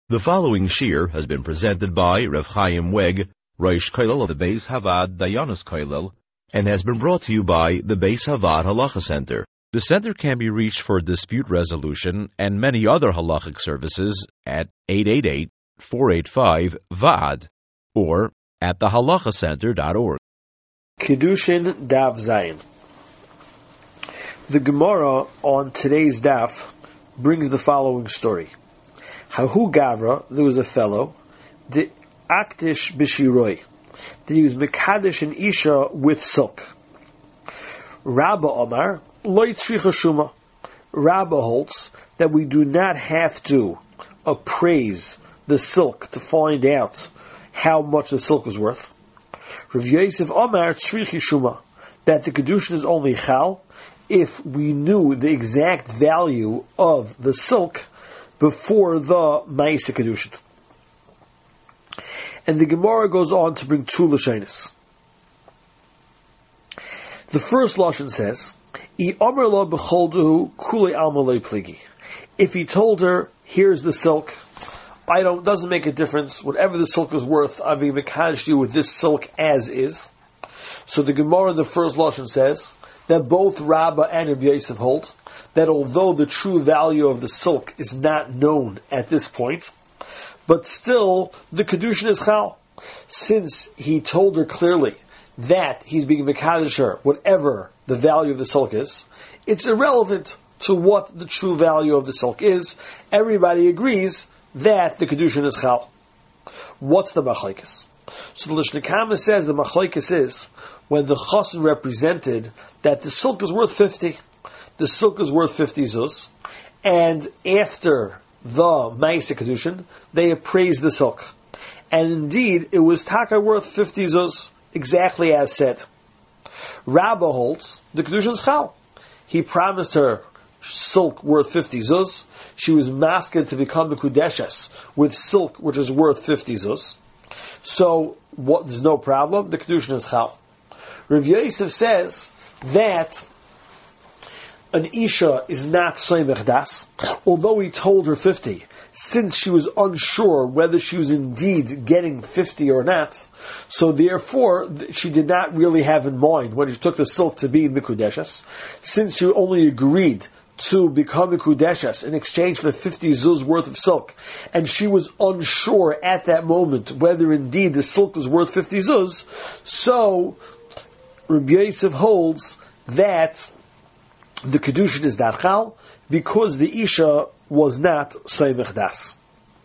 The following shir has been presented by Rav Chaim Weg, Rosh Kollel of the Beis Havad Dayanos Kollel, and has been brought to you by the Beis Havad Halacha Center. The center can be reached for dispute resolution and many other halachic services at 888-485-VAD or at thehalachacenter.org. Kiddushin Daf Zayin. The Gemara on today's daf brings the following story. Hahu Gavra, there was a fellow, the Akdish Bishiroi, that he was Mekadesh and Isha with silk. Rabba Omar, Loi Tzricha Shuma. Rabba holds that we do not have to appraise the silk to find out how much the silk is worth. Rav Yosef Omar Tzrichi Shuma, that the Kedushin is only Chal if we knew the exact value of the silk before the Ma'aseh Kedushin. And the Gemara goes on to bring two Lashonos. The first Lashon says, I Omer lo b'cholduhu kulei alma lo pligi. If he told her, here's the silk, doesn't make a difference, whatever the silk is worth, I'm being mekadesh you with this silk as is. So the Gemara in the first Lashon says that both Rabbah and Rabbi Yosef hold that although the true value of the silk is not known at this point, but still the Kedushin is Chal. Since he told her clearly that he's being mekadesh her, whatever the value of the silk is, it's irrelevant to what the true value of the silk is. Everybody agrees that the Kedushin is Chal. What's the machlokes? So the Lishna Kama says the machlokes is when the Chassan represented that the silk is worth 50. The silk is worth 50 zuz, and after the Ma'aseh Kedushin, they appraised the silk. And indeed, it was taka worth 50 zuz, exactly as said. Rabbah holds the Kedushin is Chal. He promised her silk worth 50 zuz. She was masked to become Mekudeshes with silk which is worth 50 zuz. So, there's no problem, the Kedushin is Chal. Rav Yosef says that an Isha is not Soymech Das, although he told her 50, since she was unsure whether she was indeed getting 50 or not, so therefore she did not really have in mind when she took the silk to be Mikudeshes, since she only agreed to become Mikudeshes in exchange for 50 zuz worth of silk, and she was unsure at that moment whether indeed the silk was worth 50 zuz, so Rabbi Yosef holds that the Kedushin is not Chal because the Isha was not Soymech Das.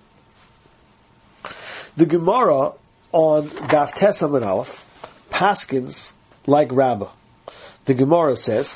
The Gemara on Daf Tesam and Aleph paskins like Rabbah. The Gemara says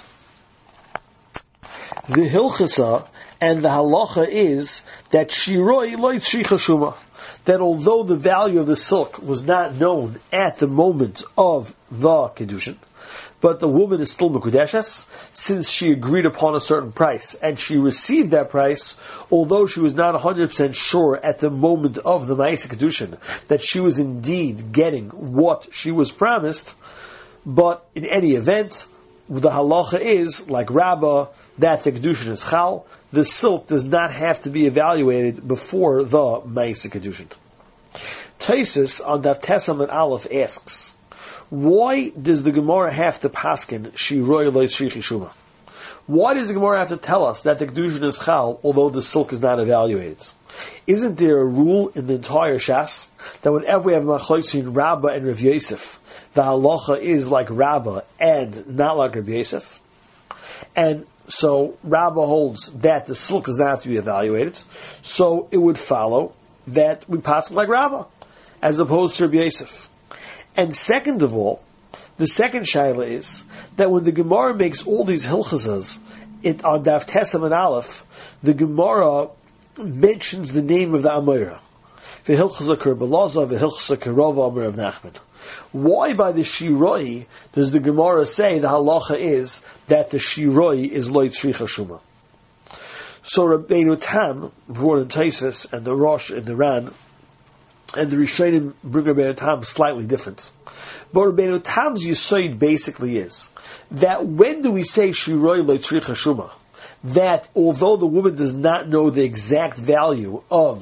the Hilchasa and the Halacha is that Shiroi lo tzricha shuma, that although the value of the silk was not known at the moment of the Kedushin, but the woman is still Mekudeshes, since she agreed upon a certain price, and she received that price, although she was not 100% sure at the moment of the Ma'aseh Kedushin that she was indeed getting what she was promised. But in any event, the halacha is, like Rabbah, that the Kedushin is Chal. The silk does not have to be evaluated before the Ma'aseh Kedushin. Taisus on Daf Tesam and Aleph asks, why does the Gemara have to paskin Shiroi lo tzrichi shuma? Why does the Gemara have to tell us that the Kedushin is Chal, although the silk is not evaluated? Isn't there a rule in the entire Shas that whenever we have machlokes between Rabbah and Rav Yosef, the halacha is like Rabbah and not like Rav Yosef? And so Rabbah holds that the silk does not have to be evaluated, so it would follow that we pass like Rabbah, as opposed to Rav Yosef. And second of all, the second shaila is that when the Gemara makes all these hilchazas on Daf Tesam and Aleph, the Gemara mentions the name of the Amoira. V'hilchaza Kerbalaza, v'hilchaza Kerova Amir of Nachman. Why by the Shiroi does the Gemara say the halacha is that the Shiroi is Lo Tzricha Shuma? So Rabbeinu Tam, brought in Taisus, and the Rosh and the Ran, and the Rishonim bring Rabbeinu Tam slightly different. But Rabbeinu Tam's Yisoid basically is that when do we say Shiroi Lo Tzricha Shuma? That although the woman does not know the exact value of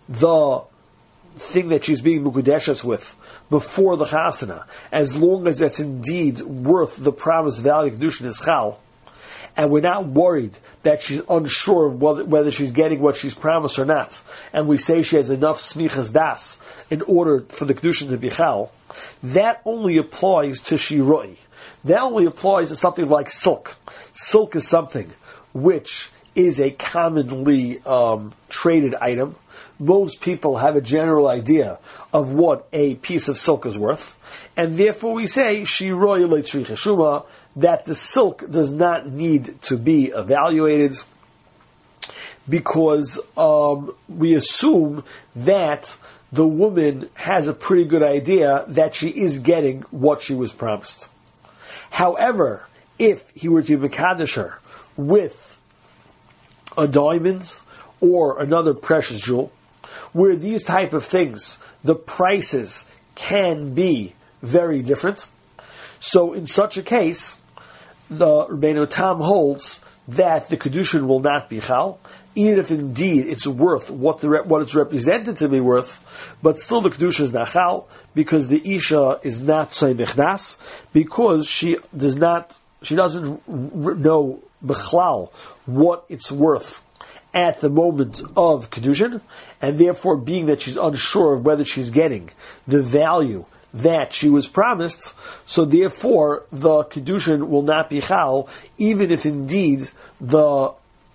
the thing that she's being mukudeshes with before the chasana, as long as it's indeed worth the promised value of kedushin ischal, and we're not worried that she's unsure of whether she's getting what she's promised or not, and we say she has enough smichas das in order for the kedushin to be chal, that only applies to shiroi. That only applies to something like silk. Silk is something which is a commonly traded item. Most people have a general idea of what a piece of silk is worth, and therefore we say shiroi leitzricha shuma, that the silk does not need to be evaluated, because we assume that the woman has a pretty good idea that she is getting what she was promised. However, if he were to mekadesh her with a diamond or another precious jewel, where these type of things, the prices can be very different, so in such a case, the Rabbeinu Tam holds that the kedushin will not be chal, even if indeed it's worth what it's represented to be worth, but still the kedusha is not chal, because the isha is not tzayimich das, because she doesn't know b'chlal what it's worth at the moment of kedushin, and therefore, being that she's unsure of whether she's getting the value that she was promised, so therefore the kedushin will not be chal, even if indeed the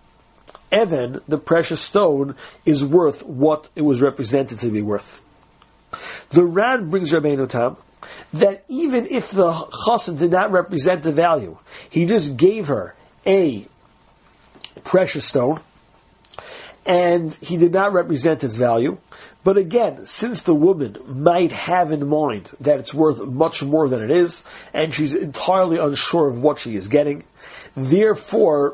even, the precious stone, is worth what it was represented to be worth. The Ran brings Rabbeinu Tam that even if the chassan did not represent the value, he just gave her a precious stone, and he did not represent its value. But again, since the woman might have in mind that it's worth much more than it is, and she's entirely unsure of what she is getting, therefore,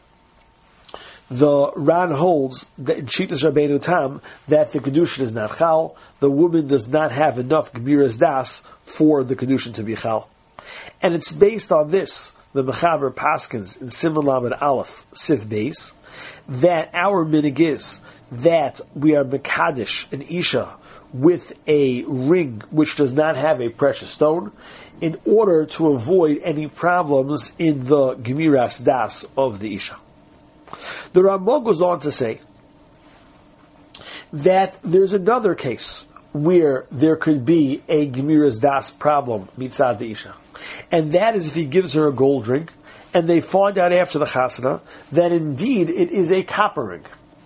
the Ran holds that in Shitas Rabbeinu Tam that the kedushin is not chal. The woman does not have enough gemiras das for the kedushin to be chal, and it's based on this the Mechaber Paskins in Siman Lamed Aleph Sif Beis that our minig is that we are mekadesh an isha with a ring which does not have a precious stone, in order to avoid any problems in the gemiras das of the isha. The Ramah goes on to say that there's another case where there could be a gemiras das problem mitzad the isha, and that is if he gives her a gold ring, and they find out after the chasana that indeed it is a copper ring.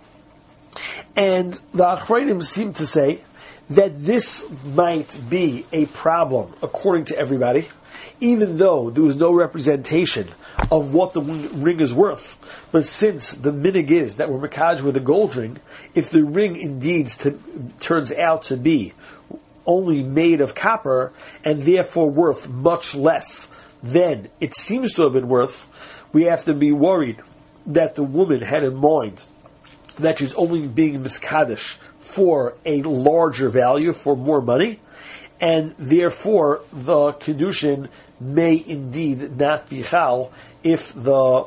And the Achronim seem to say that this might be a problem according to everybody, even though there was no representation of what the ring is worth. But since the minig is that we're mekaj with a gold ring, if the ring indeed turns out to be only made of copper and therefore worth much less than it seems to have been worth, we have to be worried that the woman had in mind that she's only being miskadesh for a larger value, for more money, and therefore the kedushin may indeed not be chal if the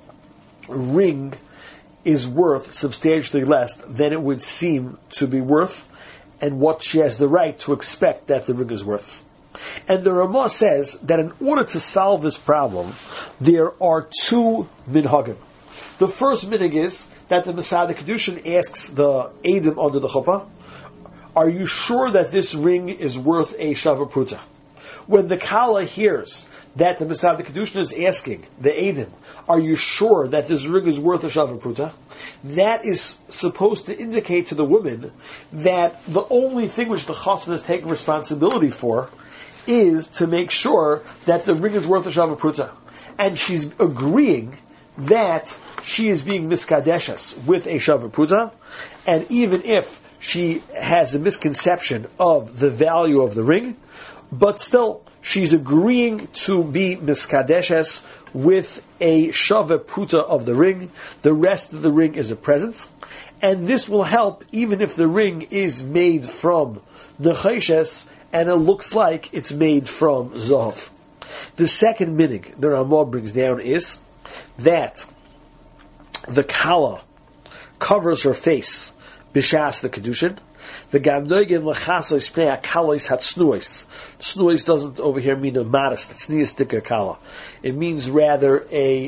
ring is worth substantially less than it would seem to be worth, and what she has the right to expect that the ring is worth. And the Ramah says that in order to solve this problem, there are two minhagim. The first minhag is that the Masada Kedushin asks the Eidim under the chuppah, are you sure that this ring is worth a shava pruta? When the Kala hears that the Masada Kedushin is asking the Eidim, are you sure that this ring is worth a shava pruta? That is supposed to indicate to the woman that the only thing which the chassan has taken responsibility for is to make sure that the ring is worth a shava pruta. And she's agreeing that she is being miskadeshes with a shava pruta, and even if she has a misconception of the value of the ring, but still she's agreeing to be miskadeshes with a shava pruta of the ring. The rest of the ring is a present, and this will help even if the ring is made from necheshes and it looks like it's made from zahav. The second minig the Ramah brings down is that the kala covers her face b'shas the kedushin. The gamnoigin lechasos pnei akalos hatsnuos. Snuos doesn't over here mean a modest. It's niastika kala. It means rather a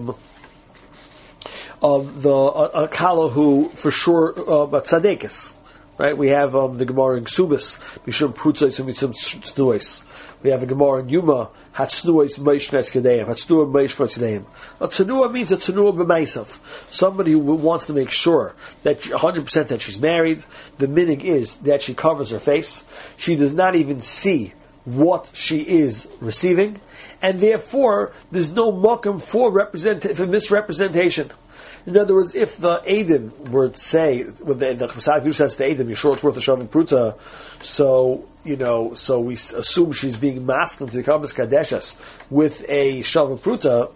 kala who for sure tzadekis. Right? We have the Gemara in Ksubis, Mishum Prutzos and Mishum Snuos. We have the Gemara in Yuma, Hatsnuos Meishnes Kedeim, Hatsnua Meishnes Kedeim. A Tsanua means a Tsanua B'maisav. Somebody who wants to make sure that 100% that she's married. The minig is that she covers her face. She does not even see what she is receiving. And therefore, there's no makam for misrepresentation. In other words, if the Eidim were to say, when the Chasad Kedusha says to Eidim, you're sure it's worth a Shavuot Pruta, so we assume she's being masculine to become Kadeshas with a Shavuot Pruta,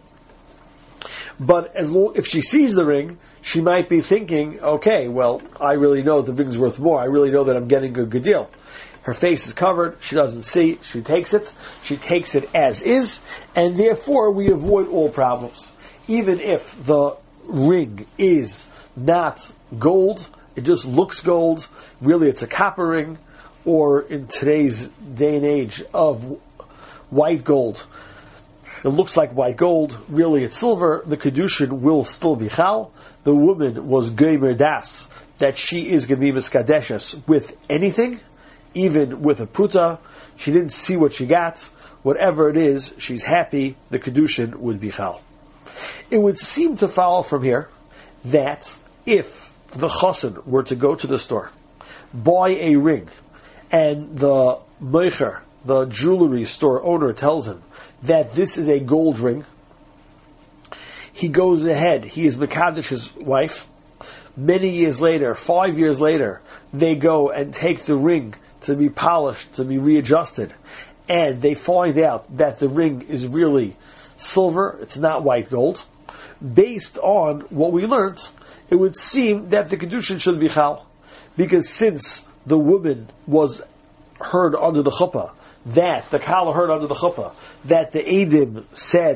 but if she sees the ring, she might be thinking, okay, well, I really know the ring's worth more, I really know that I'm getting a good deal. Her face is covered, she doesn't see, she takes it as is, and therefore we avoid all problems. Even if the ring is not gold, it just looks gold, really it's a copper ring, or in today's day and age of white gold, it looks like white gold, really it's silver, the Kedushin will still be chal. The woman was Geimer Das, that she is going to be miskadeshes with anything, even with a pruta. She didn't see what she got, whatever it is, she's happy, the Kedushin would be chal. It would seem to follow from here that if the chassan were to go to the store, buy a ring, and the meicher, the jewelry store owner, tells him that this is a gold ring, he goes ahead, he is Mekadesh his wife. Many years later, 5 years later, they go and take the ring to be polished, to be readjusted, and they find out that the ring is really silver, it's not white gold. Based on what we learned, it would seem that the Kedushin should be chal, because since the woman was heard under the chuppah, that the kala heard under the chuppah, that the Eidim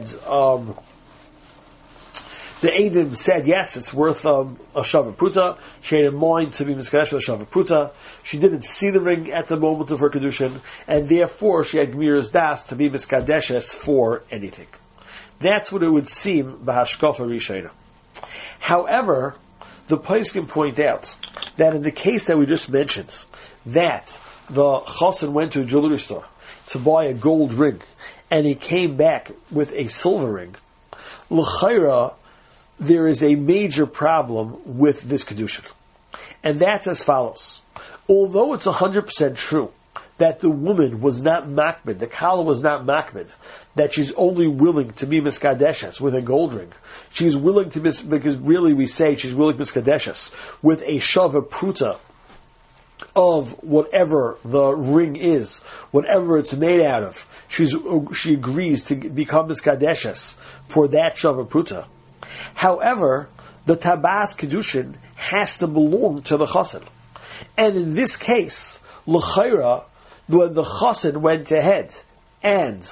said yes, it's worth a Shavuot Pruta. She had in mind to be miskadesh with a Shavuot Pruta. She didn't see the ring at the moment of her kedushin, and therefore she had Gemiras Das to be miskadeshes for anything. That's what it would seem b'hashkafa rishayna. However, the poskim point out that in the case that we just mentioned, that the chassan went to a jewelry store to buy a gold ring, and he came back with a silver ring, l'chayra, there is a major problem with this kedushin, and that's as follows. Although it's 100% true that the woman was not makbid, the kala was not makbid, that she's only willing to be miskadeshes with a gold ring. She's willing to because really we say she's willing to miskadeshes with a Shavuot Pruta of whatever the ring is, whatever it's made out of. She agrees to become miskadeshes for that Shavuot Pruta. However, the tabas kedushin has to belong to the chassan, and in this case, l'chayra, when the chassan went ahead and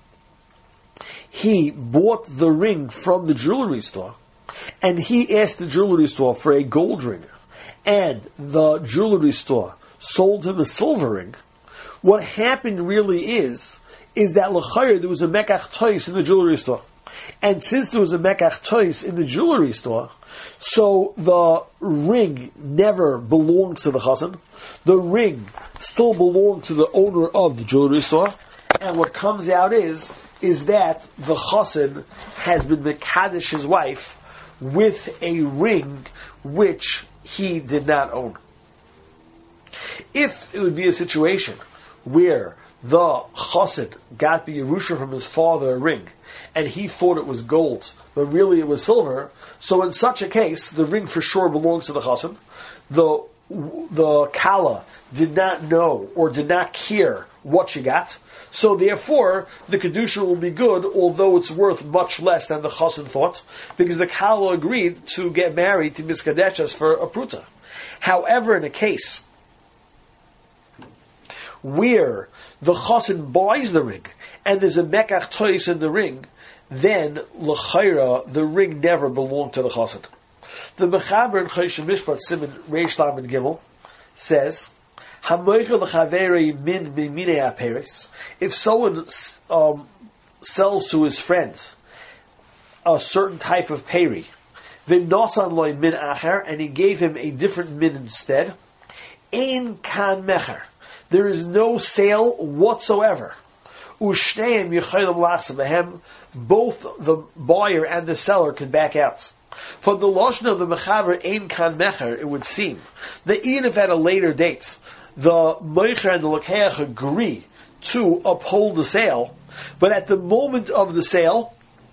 he bought the ring from the jewelry store, and he asked the jewelry store for a gold ring, and the jewelry store sold him a silver ring, what happened really is that l'chayra, there was a mekach tois in the jewelry store. And since there was a mekach tois in the jewelry store, so the ring never belonged to the chassan. The ring still belonged to the owner of the jewelry store. And what comes out is that the chassan has been mekadesh his wife with a ring which he did not own. If it would be a situation where the chassan got the Yerusha from his father a ring, and he thought it was gold, but really it was silver, so in such a case, the ring for sure belongs to the chassan. The kala did not know or did not care what she got, so therefore the kedusha will be good, although it's worth much less than the chassan thought, because the kala agreed to get married to miskadeshas for a pruta. However, in a case where the chassan buys the ring and there's a mekach tois in the ring, then l'chayra, the ring never belonged to the chassan. The Mechaber in Choshen Mishpat Siman Reish Lamed Gimel says, "Hamoicher l'chaverei min b'minei aperis." If someone sells to his friends a certain type of peri, v'nosan loy min acher, and he gave him a different min instead, ein kan mecher. There is no sale whatsoever. Ushneim yichayim lachsa behem. Both the buyer and the seller can back out. From the lashon of the mechaber ein kan mecher, it would seem that even if at a later date the meicher and the lokeach agree to uphold the sale, but at the moment of the sale,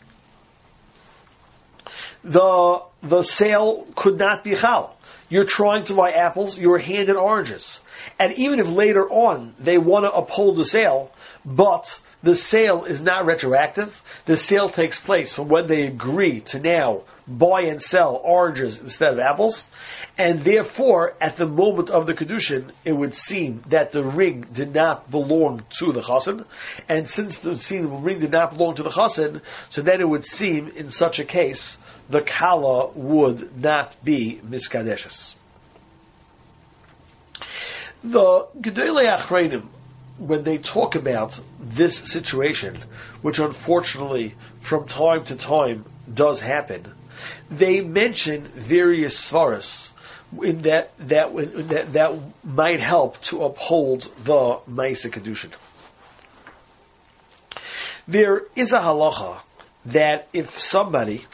the sale could not be chal. You're trying to buy apples, you're handed oranges. And even if later on they want to uphold the sale, but the sale is not retroactive, the sale takes place from when they agree to now buy and sell oranges instead of apples, and therefore, at the moment of the kedushin, it would seem that the ring did not belong to the chassan, and since the ring did not belong to the chassan, so then it would seem, in such a case, the kala would not be miskadeshes. The Gedolei Achreinim, when they talk about this situation, which unfortunately from time to time does happen, they mention various svaras in that might help to uphold the Ma'aseh Kedushin. There is a halacha that if somebody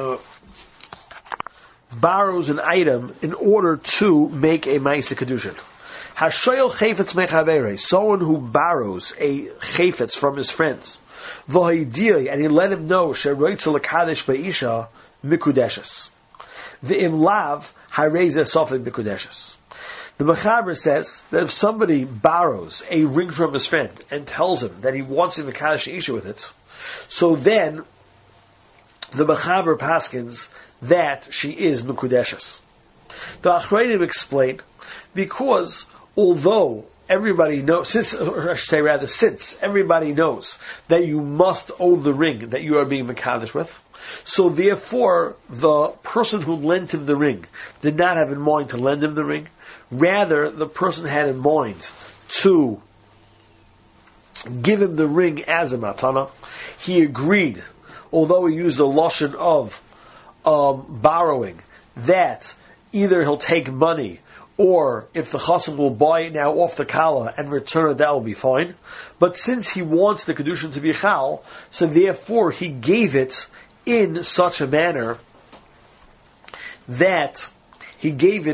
borrows an item in order to make a Ma'aseh Kedushin, Hashoyel chayfetz mechavere, someone who borrows a chayfetz from his friends, v'hoidiyah, and he let him know sheroitz lekadesh ba'isha mikudeshes. V'im lav harei zeh mikudeshes. The Mechaber says that if somebody borrows a ring from his friend and tells him that he wants him to kadesh isha with it, so then the Mechaber paskins that she is mikudeshes. The Achreinim explain because although everybody knows, since everybody knows that you must own the ring that you are being mekadesh with, so therefore the person who lent him the ring did not have in mind to lend him the ring. Rather, the person had in mind to give him the ring as a matana. He agreed, although he used the lashon of borrowing, that either he'll take money, or if the chassan will buy it now off the kala and return it, that will be fine. But since he wants the kedushin to be chal, so therefore he gave it in such a manner that the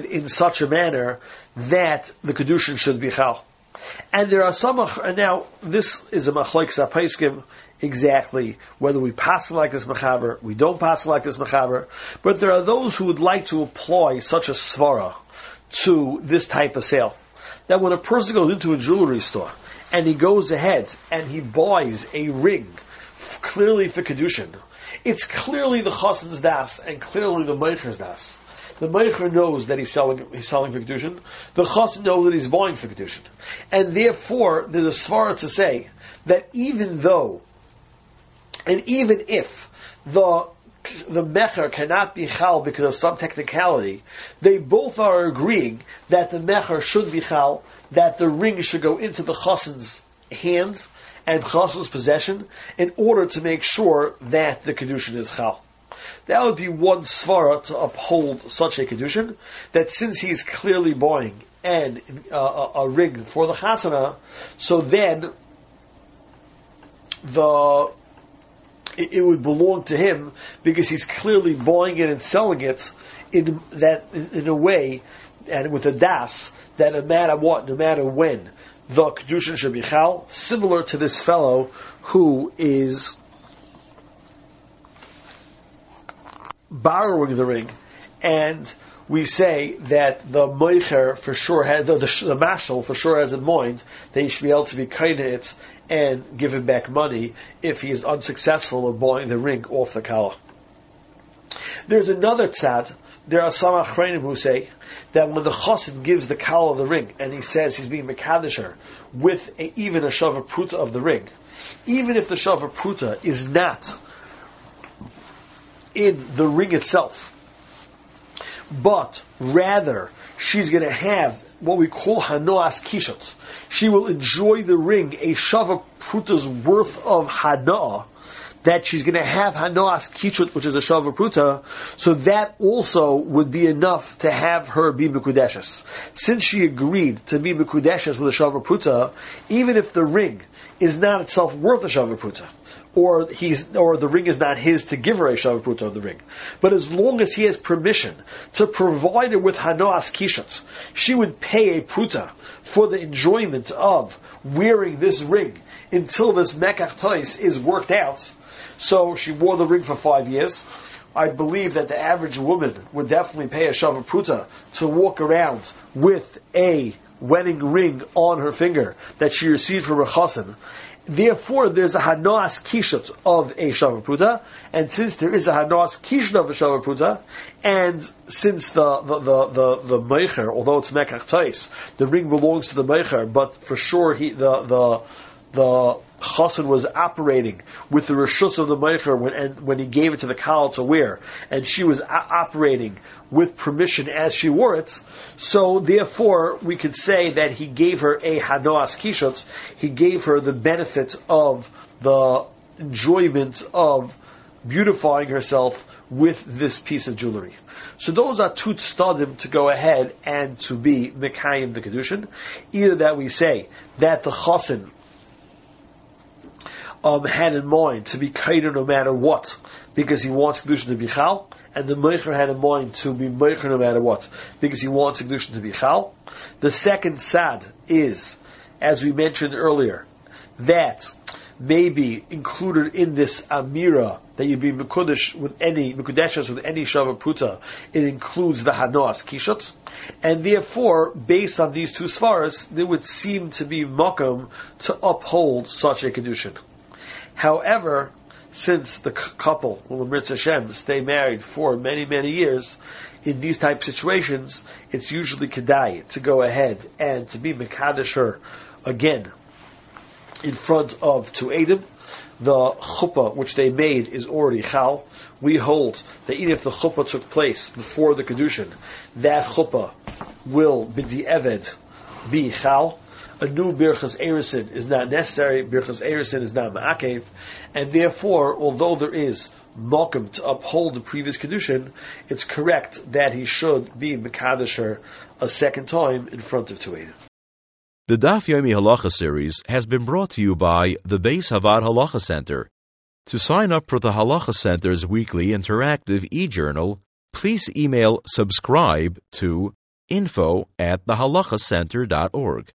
kedushin should be chal. And there are some, and now this is a machlokes hapaiskim exactly whether we pass like this mechaber, we don't pass like this mechaber, but there are those who would like to apply such a svara to this type of sale. That when a person goes into a jewelry store and he goes ahead and he buys a ring clearly for kedushin, it's clearly the chassan's das and clearly the meicher's das. The meicher knows that he's selling for kedushin. The chassan knows that he's buying for kedushin, and therefore there's a svara to say that even if the mecher cannot be chal because of some technicality, they both are agreeing that the mecher should be chal, that the ring should go into the chassan's hands and chassan's possession in order to make sure that the kedushin is chal. That would be one svara to uphold such a kedushin, that since he is clearly buying a ring for the chasana, so then it would belong to him because he's clearly buying it and selling it in a way and with a das that no matter what, no matter when, the kedushin should be chal, similar to this fellow who is borrowing the ring, and we say that the meicher for sure has the mashal for sure has in mind that he should be able to be kind of it and give him back money if he is unsuccessful in buying the ring off the kala. There's another tzad. There are some achreinim who say that when the chassid gives the kala the ring and he says he's being mekadesher with even a shava pruta of the ring, even if the shava pruta is not in the ring itself, but rather she's going to have what we call hanoas kishot. She will enjoy the ring, a shava pruta's worth of hana, that she's going to have hanoas kishut, which is a shava pruta, so that also would be enough to have her be mekudeshes. Since she agreed to be mekudeshes with a shava pruta, even if the ring is not itself worth a shava pruta, or the ring is not his to give her a shava pruta of the ring, but as long as he has permission to provide her with hanoas kishut, she would pay a pruta for the enjoyment of wearing this ring until this mekach tois is worked out. So she wore the ring for 5 years. I believe that the average woman would definitely pay a shava pruta to walk around with a wedding ring on her finger that she received from her chassan. Therefore, there's a hanoas kishut of a shava pruta, and since there is a hanoas kishut of a shava pruta, and since the meicher, although it's mekach tais, the ring belongs to the meicher, but for sure the chassan was operating with the reshus of the meicher when he gave it to the kal to wear, and she was operating with permission as she wore it. So therefore, we could say that he gave her a hanoas kishut. He gave her the benefit of the enjoyment of beautifying herself with this piece of jewelry. So those are two tzadim to go ahead and to be mekayim the kedushin. Either that we say that the chassan had in mind to be kaider no matter what, because he wants kedushin to be chal, and the meicher had in mind to be meicher no matter what, because he wants kedushin to be chal. The second sad is, as we mentioned earlier, that maybe included in this amira that you be mekudeshes with any shava pruta, it includes the hanoas kishut, and therefore, based on these two svaras, there would seem to be makom to uphold such a kedushin. However, since the couple will Mirz Hashem stay married for many, many years, in these type of situations, it's usually kedai to go ahead and to be mekadesh her again in front of Tu'edim. The chuppah which they made is already chal. We hold that even if the chuppah took place before the kedushin, that chuppah will b'di'eved be chal. A new Birchas Erusin is not necessary. Birchas Erusin is not ma'akev, and therefore, although there is makom to uphold the previous kedushin, it's correct that he should be mekadesh her a second time in front of Tu'edim. The Daf Yomi Halacha series has been brought to you by the Beis Havad Halacha Center. To sign up for the Halacha Center's weekly interactive e-journal, please email subscribe to info@thehalachacenter.org.